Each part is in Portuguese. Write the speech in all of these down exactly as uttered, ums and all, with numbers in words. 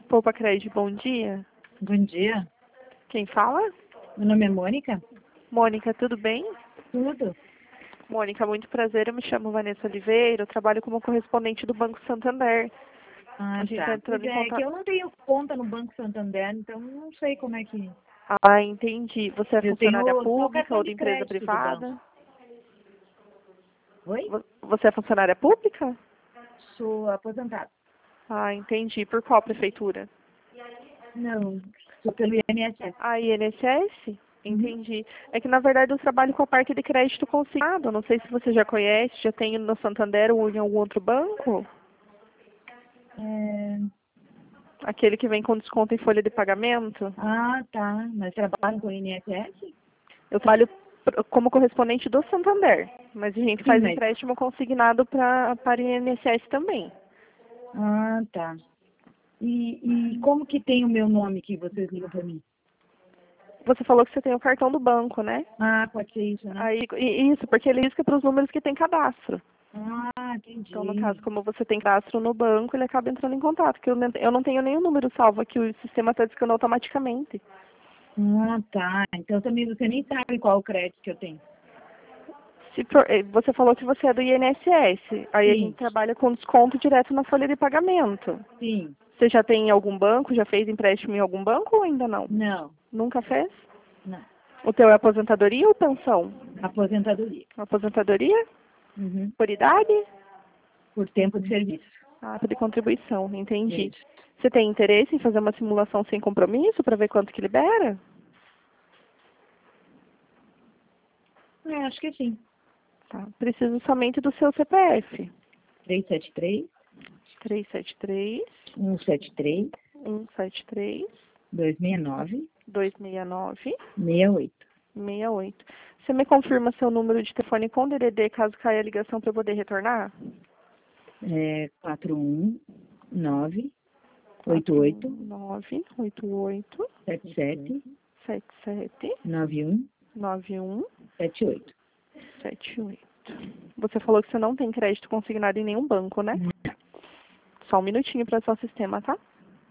Poupa Crédito, bom dia. Bom dia. Quem fala? Meu nome é Mônica. Mônica, tudo bem? Tudo. Mônica, muito prazer. Eu me chamo Vanessa Oliveira. Eu trabalho como correspondente do Banco Santander. Ah, A gente tá. tá entrando Pois em é, contato. que eu não tenho conta no Banco Santander, então não sei como é que... Ah, entendi. Você é Eu funcionária tenho só o pública cartão ou de de empresa crédito do privada? banco. Oi? Vo- Você é funcionária pública? Sou aposentada. Ah, entendi. Por qual prefeitura? Não, sou pelo I N S S. Ah, I N S S? Uhum. Entendi. É que, na verdade, eu trabalho com a parte de crédito consignado. Não sei se você já conhece, já tem no Santander ou em algum outro banco. É... Aquele que vem com desconto em folha de pagamento. Ah, tá. Mas trabalham com o I N S S? Eu trabalho pr- como correspondente do Santander, mas a gente Sim, faz mas... empréstimo consignado pra, para o I N S S também. Ah, tá. E, e como que tem o meu nome que vocês ligam para mim? Você falou que você tem o cartão do banco, né? Ah, pode ser isso, né? Aí, e- isso, porque ele risca para os números que tem cadastro. Ah, Então, no caso, entendi. como você tem cadastro no banco, ele acaba entrando em contato, porque eu não, eu não tenho nenhum número salvo aqui, o sistema está discando automaticamente. Ah, tá. Então também você nem sabe qual o crédito que eu tenho. Se for- eh, você falou que você é do I N S S, aí a gente Sim, trabalha com desconto direto na folha de pagamento. sim. Você já tem em algum banco, já fez empréstimo em algum banco ou ainda não? Não, Nunca fez? não. O teu é aposentadoria ou pensão? Aposentadoria. Aposentadoria? Uhum. Por idade? Por tempo de serviço. Ah, de contribuição, entendi. Isso. Você tem interesse em fazer uma simulação sem compromisso para ver quanto que libera? É, acho que sim. Tá. Preciso somente do seu C P F. três sete três, três sete três, um sete três, um sete três, dois seis nove, dois seis nove, seis oito. seis oito. Você me confirma seu número de telefone com D D D caso caia a ligação para eu poder retornar? É quatro um nove, oito oito, nove oito oito sete sete, sete sete nove um, nove um sete oito. sete oito. Você falou que você não tem crédito consignado em nenhum banco, né? Só um minutinho para seu sistema, tá?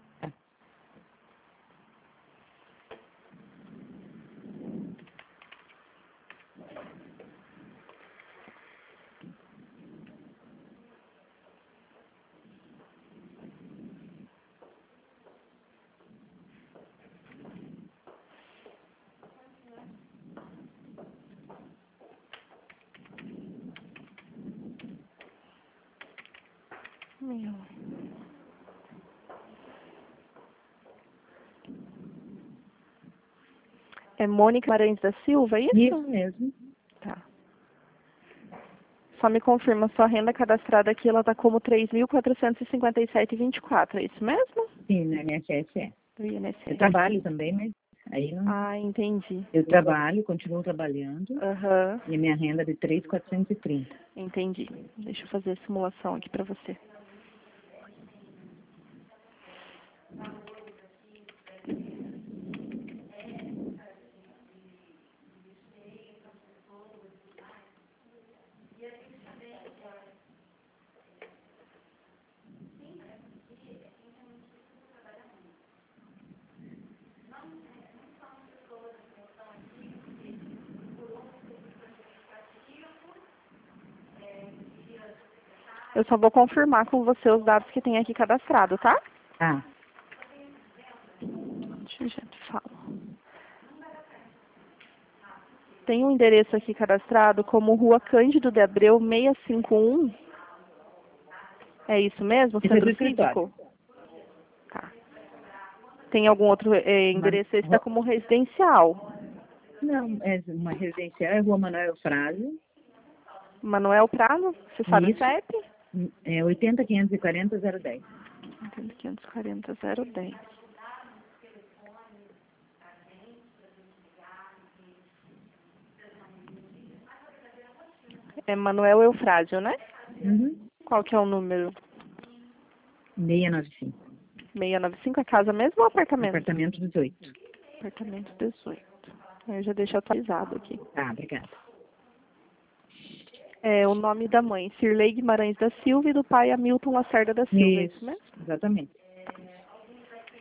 Meu. É Mônica Maranhos da Silva, é isso? Isso mesmo. Tá. Só me confirma, sua renda cadastrada aqui, ela tá como três mil quatrocentos e cinquenta e sete e vinte e quatro, é isso mesmo? Sim, no I N S S é. Do I N S S. Eu trabalho também, mas aí não... Ah, entendi. Eu trabalho, continuo trabalhando, Aham, e a minha renda é de três mil quatrocentos e trinta. entendi. Deixa eu fazer a simulação aqui para você. Eu só vou confirmar com você os dados que tem aqui cadastrado, tá? Ah, Deixa eu já te falo. Tem um endereço aqui cadastrado como Rua Cândido de Abreu seiscentos e cinquenta e um. É isso mesmo? esse é do Centro escritório. Cívico? Tá. Tem algum outro eh, Man... endereço? Esse está como residencial. Não, é uma residencial, é Rua Manuel Frase. Manuel Prado? Você sabe o Isso. C E P? É oitenta, quinhentos e quarenta, zero dez. quinhentos e quarenta, zero dez. É Manuel Eufrásio, né? Uhum. Qual que é o número? seiscentos e noventa e cinco. seiscentos e noventa e cinco, é casa mesmo ou apartamento? Apartamento dezoito. Apartamento dezoito. Eu já deixo atualizado aqui. Tá, obrigada. É o nome da mãe, Cirlei Guimarães da Silva, e do pai, Hamilton Lacerda da Silva, é isso Isso, mesmo? exatamente.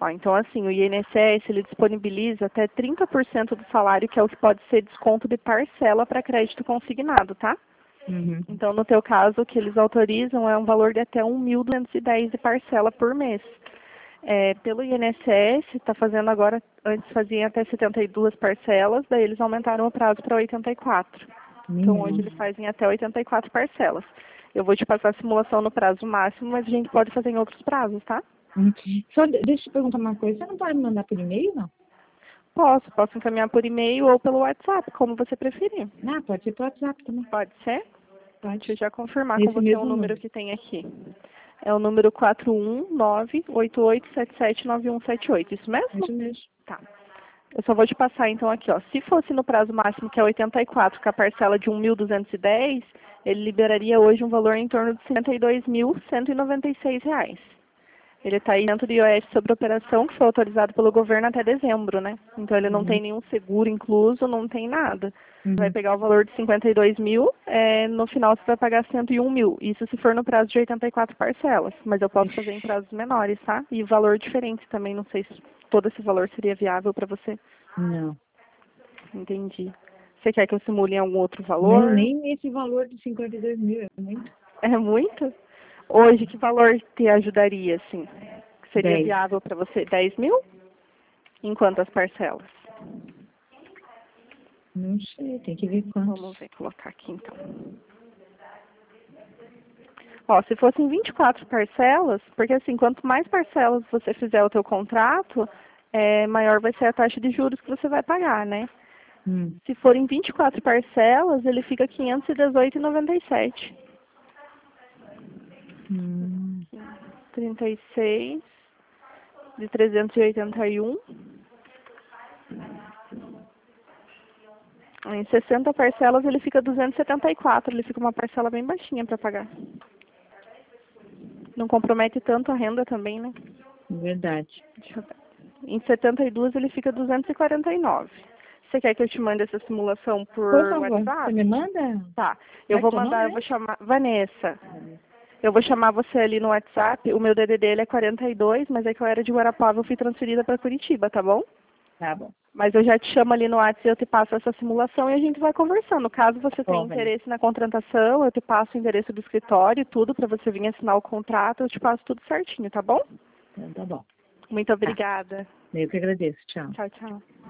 Ó, então, assim, o I N S S, ele disponibiliza até trinta por cento do salário, que é o que pode ser desconto de parcela para crédito consignado, tá? Uhum. Então, no teu caso, o que eles autorizam é um valor de até mil duzentos e dez de parcela por mês. É, pelo I N S S, está fazendo agora, antes faziam até setenta e duas parcelas, daí eles aumentaram o prazo para oitenta e quatro. Então, Uhum. hoje eles fazem até oitenta e quatro parcelas. Eu vou te passar a simulação no prazo máximo, mas a gente pode fazer em outros prazos, tá? Uhum. Só de- deixa eu te perguntar uma coisa. Você não pode me mandar por e-mail, não? Posso, posso encaminhar por e-mail ou pelo WhatsApp, como você preferir. Ah, pode ser por WhatsApp também. Pode ser? Pode. Deixa eu já confirmar com Esse você o mesmo número número. que tem aqui. É o número quatro um nove, oito oito sete sete, nove um sete oito, isso mesmo? Isso mesmo. Tá. Eu só vou te passar então aqui, ó. Se fosse no prazo máximo, que é oitenta e quatro, com a parcela de mil duzentos e dez, ele liberaria hoje um valor em torno de cinquenta e dois mil cento e noventa e seis reais. Ele está isento do I O F sobre operação, que foi autorizado pelo governo até dezembro, né? Então ele não Uhum. tem nenhum seguro incluso, não tem nada. Uhum. Vai pegar o valor de cinquenta e dois mil, é, no final você vai pagar cento e um mil. Isso se for no prazo de oitenta e quatro parcelas. Mas eu posso fazer em prazos menores, tá? E valor diferente também, não sei se todo esse valor seria viável para você. Não. Entendi. Você quer que eu simule em algum outro Não, valor? nem esse valor de cinquenta e dois mil. É muito. É muito? Hoje, que valor te ajudaria, assim? Que seria Dez. viável para você? dez mil? Em quantas parcelas? Não sei, tem que ver quantos. Vamos ver, colocar aqui então. Ó, se fossem vinte e quatro parcelas, porque assim, quanto mais parcelas você fizer o teu contrato, é, maior vai ser a taxa de juros que você vai pagar, né? Hum. Se forem vinte e quatro parcelas, ele fica quinhentos e dezoito reais e noventa e sete. Hum. trinta e seis de trezentos e oitenta e um. Em sessenta parcelas ele fica duzentos e setenta e quatro, ele fica uma parcela bem baixinha para pagar. Não compromete tanto a renda também, né? Verdade. Deixa eu ver. Em setenta e duas ele fica duzentos e quarenta e nove. Você quer que eu te mande essa simulação por, Por favor, WhatsApp? você me manda? Tá. Eu Qual vou que é o mandar, nome, eu né? vou chamar Vanessa. Eu vou chamar você ali no WhatsApp. O meu D D D ele é quarenta e dois, mas é que eu era de Guarapava, eu fui transferida para Curitiba, tá bom? Tá bom. Mas eu já te chamo ali no WhatsApp, eu te passo essa simulação e a gente vai conversando. Caso você tenha Bom, Vanessa. interesse na contratação, eu te passo o endereço do escritório, tudo para você vir assinar o contrato, eu te passo tudo certinho, tá bom? Então tá bom. Muito obrigada. Eu que agradeço. Tchau. Tchau, tchau.